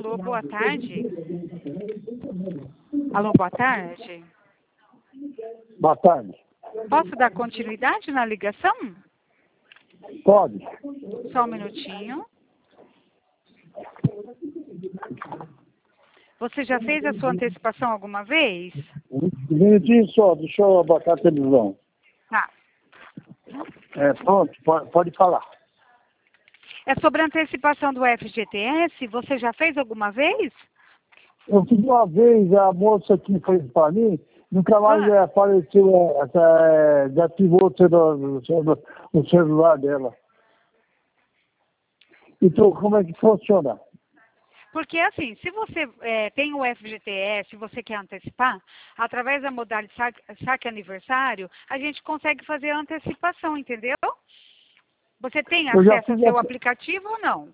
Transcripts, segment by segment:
Alô, boa tarde. Alô, boa tarde. Boa tarde. Posso dar continuidade na ligação? Pode. Só um minutinho. Você já fez a sua antecipação alguma vez? Um minutinho só, deixa eu botar a televisão. Tá. Pronto, pode falar. É sobre a antecipação do FGTS. Você já fez alguma vez? Eu fiz uma vez, a moça que fez para mim, nunca mais apareceu, desativou o celular dela. Então, como é que funciona? Porque, assim, se você tem o FGTS, você quer antecipar, através da modalidade saque aniversário, a gente consegue fazer a antecipação, entendeu? Você tem acesso ao seu aplicativo ou não?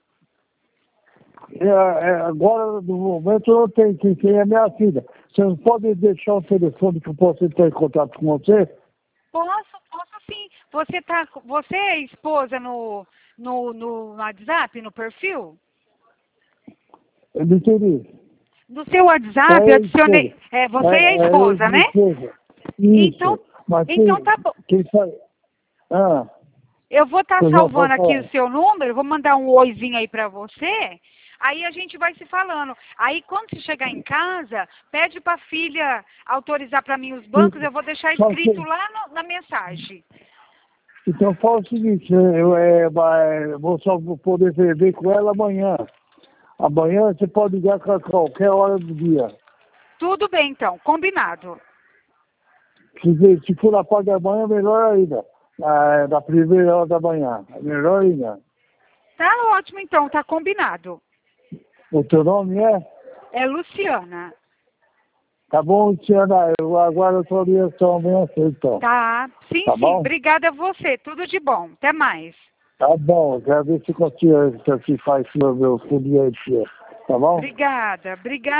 Agora, no momento, eu não tenho. Quem tem é minha filha. Você não pode deixar o telefone que eu possa entrar em contato com você? Posso sim. Você é esposa no WhatsApp, no perfil? Eu não entendi. No seu WhatsApp, eu adicionei. Você é a esposa, né? Esposa. Isso. Então tá bom. Quem faz? Eu vou estar salvando aqui o seu número, vou mandar um oizinho aí pra você. Aí a gente vai se falando. Aí quando você chegar em casa, pede pra filha autorizar pra mim os bancos, eu vou deixar escrito lá na mensagem. Então fala o seguinte, eu vou só poder ver com ela amanhã. Amanhã você pode ligar a qualquer hora do dia. Tudo bem então, combinado. Se for na parte da manhã, melhor ainda. Da primeira hora da manhã, melhor ainda. Tá ótimo então, tá combinado. O teu nome é? É Luciana. Tá bom, Luciana, eu aguardo a tua ligação amanhã cedo, então. Tá, sim, Tá sim. bom? Obrigada a você, tudo de bom. Até mais. Tá bom, quero ver se você faz meu fundinho aí, tá bom? Obrigada.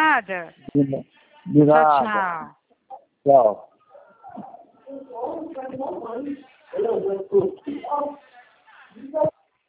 De nada. Tchau. Tchau.